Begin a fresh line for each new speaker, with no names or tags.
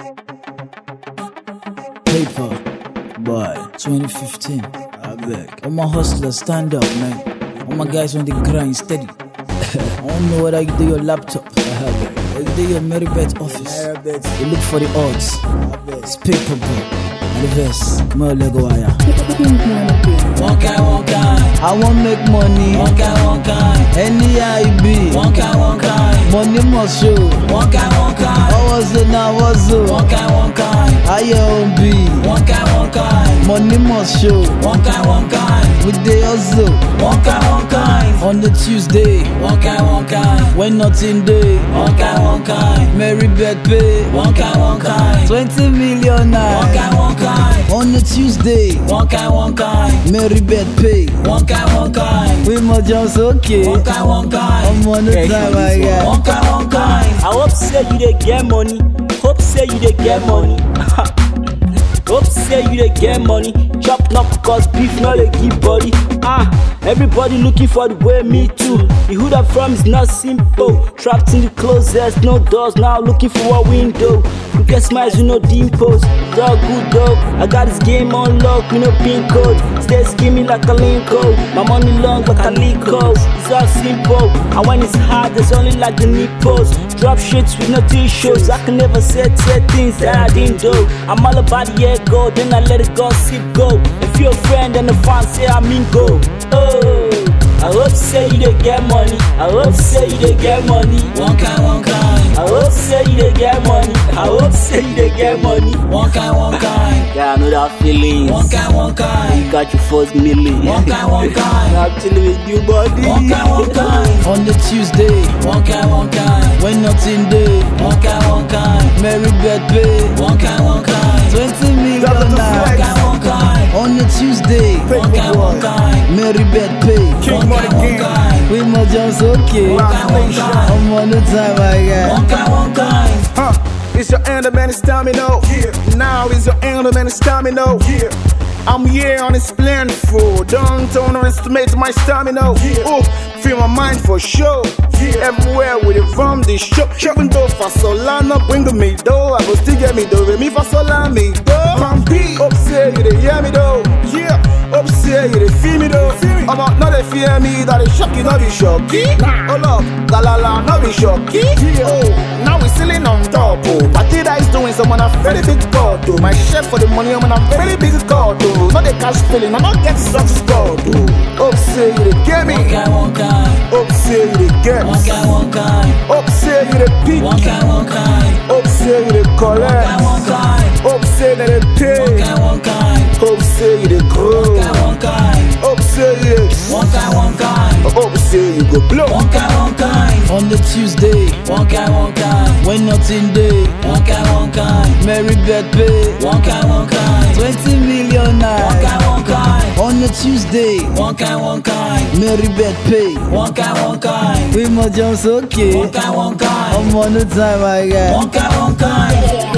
Paper by 2015. I beg. All my hustlers, stand up, man. All my guys on the grind, steady. I don't know whether you do your laptop. Or you do your Meribet office. You look for the odds. It's paper boy. And the verse. More Lego wire. One guy. I want make money. One guy. Any I be. One guy. Money must show. One guy. I was it now, was it? One guy. I own be. One guy. Money must show. One guy. With the hustle. One guy. On the Tuesday. One guy. When nothing day. One guy. Meribet pay. One guy. 20 million naira. One guy. On the Tuesday. One guy. Meribet pay. One guy. We must just okay. One guy. I'm on the time, my guy. One guy.
I hope say you dey get money. Hope say you dey get money. Hope say you dey get money. Chop knock cause beef no dey give body. Everybody looking for the way, me too. The hood I'm from is not simple. Trapped in the closet, no doors, now looking for a window. You get smiles with no dimples. Dog good dog, I got this game on lock with no pin code. Stay scheming like a linko. My money long like a lico. It's all simple, and when it's hard, there's only like the nipples. Drop shits with no t-shirts. I can never say things that I didn't do. I'm all about the ego, then I let it go, sip go. If you're a friend, then the fans say I mean go. Oh, I hope say you dey get money. I hope say you dey get money.
One guy.
I hope say you dey get money. I hope say you dey get money.
One guy.
Yeah, I know that feeling.
One guy.
You got your first million.
One guy.
I'm chilling with you, buddy.
One guy. On the Tuesday. One guy. When nothing day. One guy. Meribet pay. One guy. 20 million naira. One guy. On the Tuesday. One guy. Meribet pay.
King Money King.
We must just okay. I'm on the time, my guy. One guy.
It's your end, man, it's time, you know. Now it's your end, man, it's time, you know. I'm here on this plan for. Don't underestimate my stamina. Oh, feel my mind for sure. Everywhere with it from the shop. Even though for Solana, bring me though. I go still get me though. Me for Solana, me though. Man, up say you dey hear me though. Yeah, up say you dey feel me though. I'm not they fear me that is shocking, not be shocky. Oh look, galala, not be shocky. Oh, now we selling on top. Oh, Party that is doing some on a very big sport. Oh, my chef for the money, I'm on a very big sport. Oh, not the cash feeling, I'm not getting such sport. Oh, up say you dey get me.
One guy.
Up say you dey get.
One guy.
Up say you dey pick.
One guy.
Up say you dey collect.
One guy.
Up say that they pay.
One guy.
Up say you dey grow.
One guy.
Up say you dey.
One guy.
Up say you go blow.
One guy. On the Tuesday. One guy. When nothing day. One guy. Meribet pay. One guy. 20 million naira. One guy. On the Tuesday. One guy. Meribet pay. One guy. We must just okay. One guy. I'm on the time, my guy. One guy.